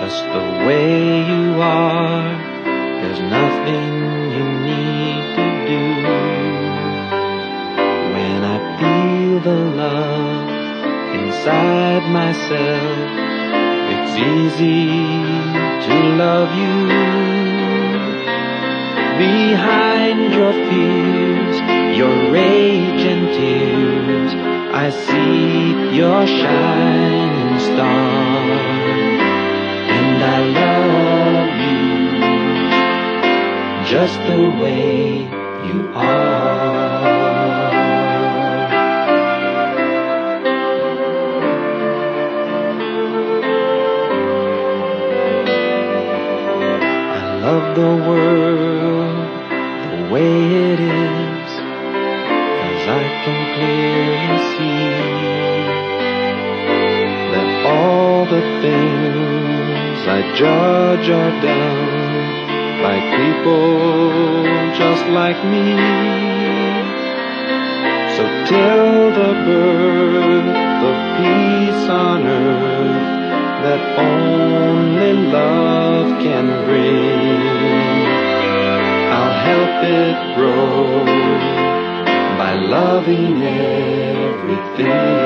just the way you are. There's nothing you need to do. When I feel the love inside myself, it's easy to love you. Behind your fears, your rage and tears, I see your shining star. And I love you just the way you are. I love the world the way it is, 'cause I can clearly see that all the things I judge are done by people just like me. So till the birth of peace on earth that only love can bring, I'll help it grow by loving everything.